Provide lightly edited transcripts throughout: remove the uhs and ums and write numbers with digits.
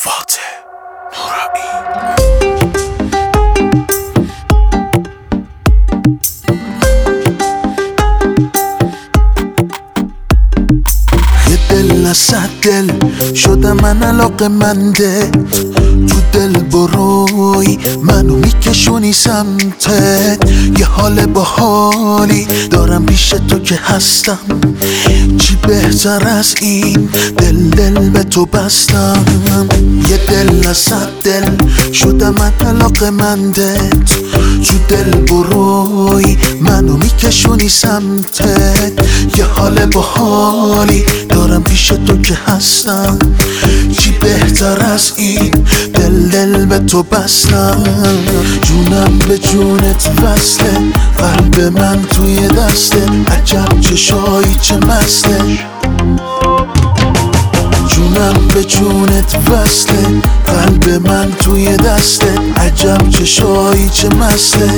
فاتح نورایی. دل نصد دل شدم من علاقه‌منده، تو دل بروی منو میکشونی سمتت، یه حال باحالی دارم پیش تو که هستم، چی بهتر از این دل به تو بستم. یه دل نصد دل شدم من علاقه‌مندت، تو دل بروی منو میکشونی سمتت، یه حال باحالی دارم پیش تو که هستم، چی بهتر از این دل به تو بستم. جونم به جونت وصله، قلب من توی دسته، عجب چشایی چه مسته. جونم به جونت وصله، قلب من توی دسته، عجب چشایی چه مسته.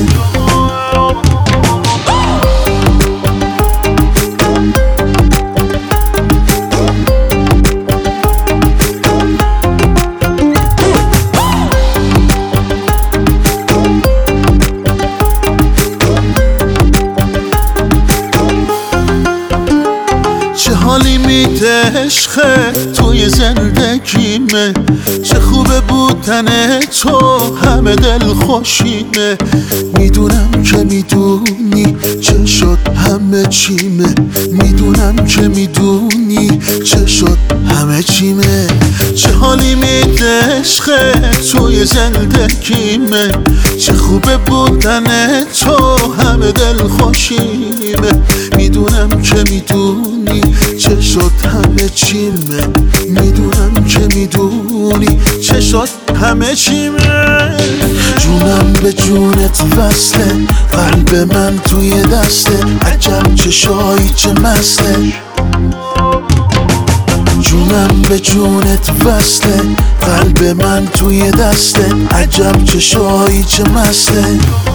چه حالی میده عشقه توی زندگیمه، چه خوبه بودن تو همه دل خوشیمه. میدونم که میدونی چه شد همه چیمه، میدونم که میدونی چه شد همه چیمه. چه حالی میده عشقه توی زندگیمه، چه خوبه بودن تو همه دل خوشیمه. میدونم که میدونی چه شد همه چیمه، میدونم که میدونی چه شد همه چیمه. جونم به جونت وصله، قلب من توی دسته، عجب چشایی چه مسته. جونم به جونت وصله، قلب من توی دسته، عجب چشایی چه مسته.